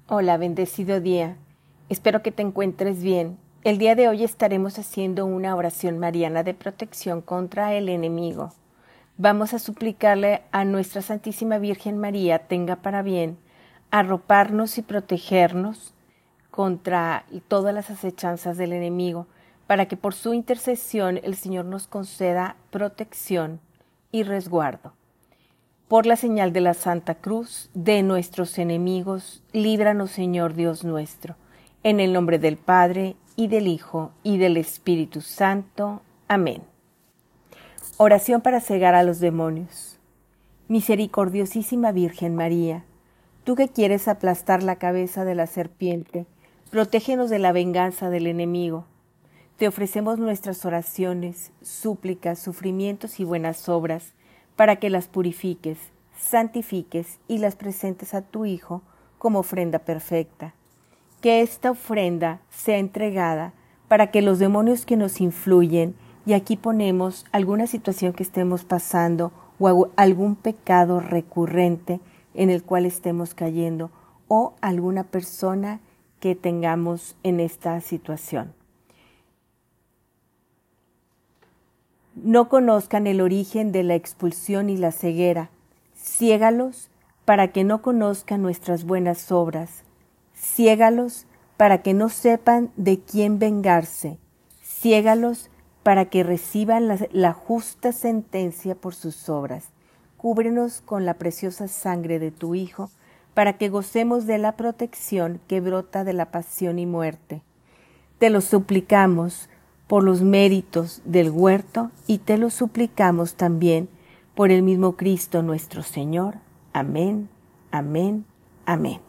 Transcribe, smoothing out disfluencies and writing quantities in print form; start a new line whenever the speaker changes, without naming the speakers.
Hola, bendecido día. Espero que te encuentres bien. El día de hoy estaremos haciendo una oración mariana de protección contra el enemigo. Vamos a suplicarle a nuestra Santísima Virgen María tenga para bien arroparnos y protegernos contra todas las acechanzas del enemigo, para que por su intercesión el Señor nos conceda protección y resguardo. Por la señal de la Santa Cruz de nuestros enemigos, líbranos, Señor Dios nuestro. En el nombre del Padre, y del Hijo, y del Espíritu Santo. Amén. Oración para cegar a los demonios. Misericordiosísima Virgen María, tú que quieres aplastar la cabeza de la serpiente, protégenos de la venganza del enemigo. Te ofrecemos nuestras oraciones, súplicas, sufrimientos y buenas obras, para que las purifiques, santifiques y las presentes a tu Hijo como ofrenda perfecta. Que esta ofrenda sea entregada para que los demonios que nos influyen, y aquí ponemos alguna situación que estemos pasando o algún pecado recurrente en el cual estemos cayendo, o alguna persona que tengamos en esta situación, no conozcan el origen de la expulsión y la ceguera. Ciégalos para que no conozcan nuestras buenas obras. Ciégalos para que no sepan de quién vengarse. Ciégalos para que reciban la justa sentencia por sus obras. Cúbrenos con la preciosa sangre de tu Hijo, para que gocemos de la protección que brota de la pasión y muerte. Te lo suplicamos por los méritos del huerto, y te lo suplicamos también por el mismo Cristo nuestro Señor. Amén, amén, amén.